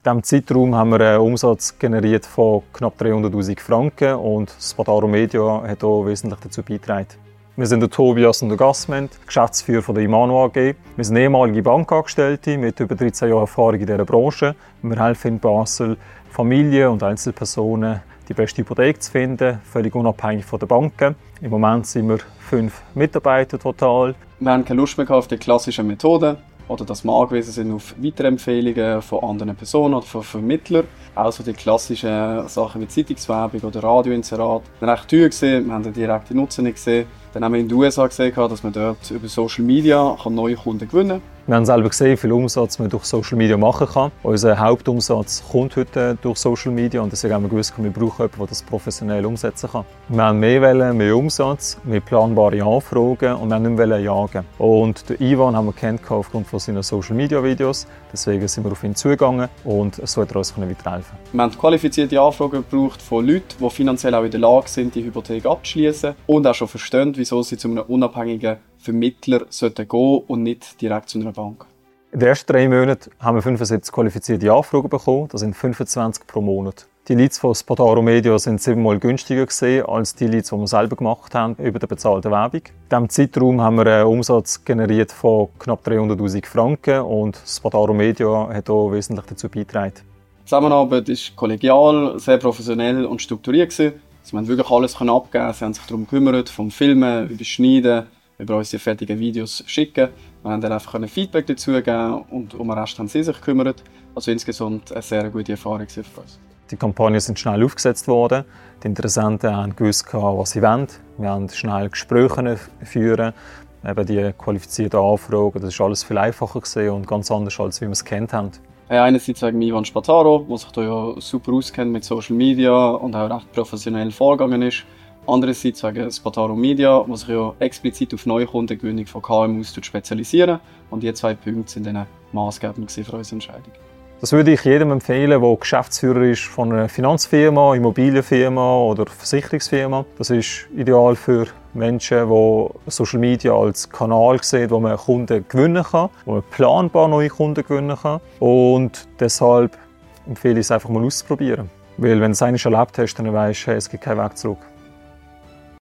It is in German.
In diesem Zeitraum haben wir einen Umsatz generiert von knapp 300'000 Franken und Spataro Media hat auch wesentlich dazu beigetragen. Wir sind der Tobias und der Gassment, Geschäftsführer von der Imano AG. Wir sind ehemalige Bankangestellte mit über 13 Jahren Erfahrung in dieser Branche. Wir helfen in Basel Familien und Einzelpersonen, die beste Hypothek zu finden, völlig unabhängig von den Banken. Im Moment sind wir 5 Mitarbeiter total. Wir haben keine Lust mehr auf die klassischen Methoden oder dass wir angewiesen sind auf Weiterempfehlungen von anderen Personen oder von Vermittlern. Auch so die klassischen Sachen wie Zeitungswerbung oder Radioinserat. Das war recht teuer, wir haben den direkten Nutzen nicht gesehen. Dann haben wir in den USA gesehen, dass man dort über Social Media neue Kunden gewinnen kann. Wir haben selber gesehen, wie viel Umsatz man durch Social Media machen kann. Unser Hauptumsatz kommt heute durch Social Media und deswegen haben wir gewusst, wir brauchen jemanden, der das professionell umsetzen kann. Wir haben mehr Wellen, mehr Umsatz, mehr planbare Anfragen und wir haben nicht mehr jagen. Und den Ivan haben wir kennengelernt aufgrund von seinen Social Media Videos. Deswegen sind wir auf ihn zugegangen und so hat er uns weiterhelfen. Wir haben qualifizierte Anfragen gebraucht von Leuten, die finanziell auch in der Lage sind, die Hypothek abzuschließen und auch schon verstehen, wieso sie zu einem unabhängigen Vermittler gehen sollten und nicht direkt zu einer Bank. In den ersten 3 Monaten haben wir 75 qualifizierte Anfragen bekommen. Das sind 25 pro Monat. Die Leads von Spataro Media sind 7-mal günstiger gewesen als die Leads, die wir selber gemacht haben über die bezahlte Werbung. In diesem Zeitraum haben wir einen Umsatz generiert von knapp 300'000 Franken und Spataro Media hat auch wesentlich dazu beigetragen. Die Zusammenarbeit war kollegial, sehr professionell und strukturiert. Sie haben wirklich alles abgeben. Sie haben sich darum gekümmert, vom Filmen über Schneiden, über unsere fertigen Videos schicken. Wir haben dann einfach Feedback dazu geben und um den Rest haben sie sich gekümmert. Also insgesamt eine sehr gute Erfahrung für uns. Die Kampagnen sind schnell aufgesetzt worden. Die Interessenten haben gewusst, was sie wollen. Wir haben schnell Gespräche führen. Eben die qualifizierten Anfragen, das war alles viel einfacher und ganz anders, als wie wir es kennt haben. Einerseits wegen Ivan Spataro, der sich hier ja super auskennt mit Social Media und auch recht professionell vorgegangen ist. Andererseits wegen Spataro Media, der sich ja explizit auf Neukundengewinnung von KMUs spezialisieren. Und die 2 Punkte sind dann maßgebend für unsere Entscheidung. Das würde ich jedem empfehlen, der Geschäftsführer ist von einer Finanzfirma, Immobilienfirma oder Versicherungsfirma. Das ist ideal für Menschen, die Social Media als Kanal sehen, wo man Kunden gewinnen kann, wo man planbar neue Kunden gewinnen kann. Und deshalb empfehle ich es einfach mal auszuprobieren. Weil wenn du es einmal erlebt hast, dann weisst du, es gibt keinen Weg zurück.